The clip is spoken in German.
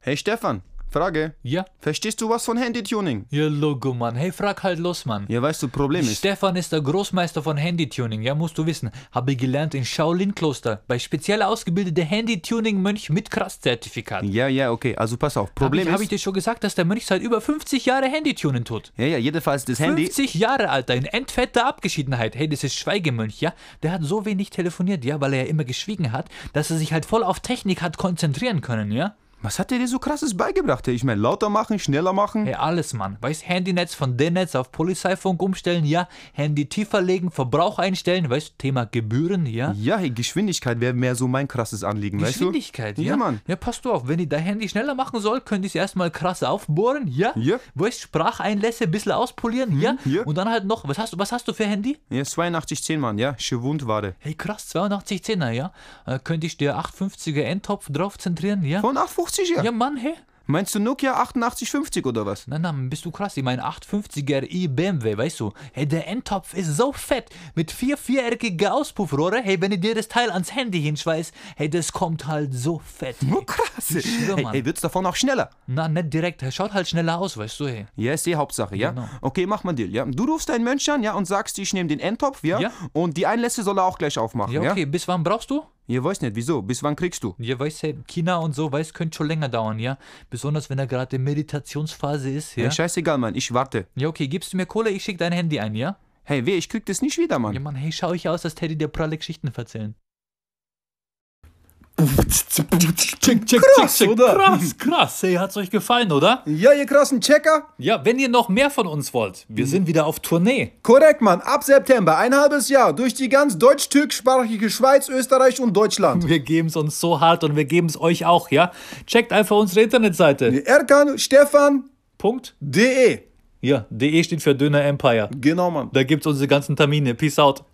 Hey Stefan, Frage. Ja? Verstehst du was von Handytuning? Ja, Logo, Mann. Hey, frag halt los, Mann. Ja, weißt du, Problem ist... Stefan ist der Großmeister von Handytuning, ja, musst du wissen. Habe gelernt in Shaolin-Kloster, bei speziell ausgebildeter Handytuning-Mönch mit Krass-Zertifikat. Ja, okay, also pass auf. Problem Hab ich ist... dir schon gesagt, dass der Mönch seit über 50 Jahren Handytunen tut? Ja, jedenfalls das Handy... 50 Jahre, Alter, in endfetter Abgeschiedenheit. Hey, das ist Schweigemönch, ja? Der hat so wenig telefoniert, ja, weil er ja immer geschwiegen hat, dass er sich halt voll auf Technik hat konzentrieren können, ja? Was hat der dir so krasses beigebracht? Ich meine, lauter machen, schneller machen. Hey, alles, Mann. Weißt, Handynetz von D-Netz auf Polizeifunk umstellen, ja? Handy tiefer legen, Verbrauch einstellen, weißt, Thema Gebühren, ja? Ja, hey, Geschwindigkeit wäre mehr so mein krasses Anliegen, weißt du? Geschwindigkeit, ja? Ja, Mann. Ja, passt du auf, wenn ich dein Handy schneller machen soll, könnte ich es erstmal krass aufbohren, ja? Ja. Weißt, Spracheinlässe ein bisschen auspolieren, ja? ja. Und dann halt noch, was hast du für Handy? Ja, 8210, Mann, ja, Schwundware. Hey, krass, 8210er, ja? Könnte ich dir 850er Endtopf drauf zentrieren, ja? Von 850, ja? Ja, Mann, hey. Meinst du Nokia 8850 oder was? Nein, bist du krass. Ich meine 850er BMW, weißt du? Hey, der Endtopf ist so fett. Mit 4-viereckiger Auspuffrohre. Hey, wenn ich dir das Teil ans Handy hinschweiß, hey, das kommt halt so fett. Hey. Oh, krass. Ich schwör, Hey, Mann. hey, wird's davon auch schneller? Na, nicht direkt. Er schaut halt schneller aus, weißt du, hey. Ja, ist die Hauptsache, ja? Genau. Okay, mach mal Deal, ja? Du rufst deinen Mönch an, ja, und sagst, ich nehme den Endtopf, ja? Ja. Und die Einlässe soll er auch gleich aufmachen, Ja, ja? okay. Bis wann brauchst du? Ja, weiß nicht, wieso? Bis wann kriegst du? Ja, weißt du, China und so, weißt, könnte schon länger dauern, ja? Besonders, wenn er gerade in Meditationsphase ist, ja? Ja, scheißegal, Mann, ich warte. Ja, okay. Gibst du mir Kohle, ich schick dein Handy ein, ja? Hey, ich krieg das nicht wieder, Mann. Ja, Mann, hey, schau ich aus, als Teddy dir pralle Geschichten erzählen. Krass, oder? Krass. Hey, hat's euch gefallen, oder? Ja, ihr krassen Checker? Ja, wenn ihr noch mehr von uns wollt, wir sind wieder auf Tournee. Korrekt, Mann. Ab September, ein halbes Jahr, durch die ganz deutsch-türkischsprachige Schweiz, Österreich und Deutschland. Wir geben's uns so hart und wir geben's euch auch, ja? Checkt einfach unsere Internetseite. erkanstefan.de. Ja, DE steht für Döner Empire. Genau, Mann. Da gibt's unsere ganzen Termine. Peace out.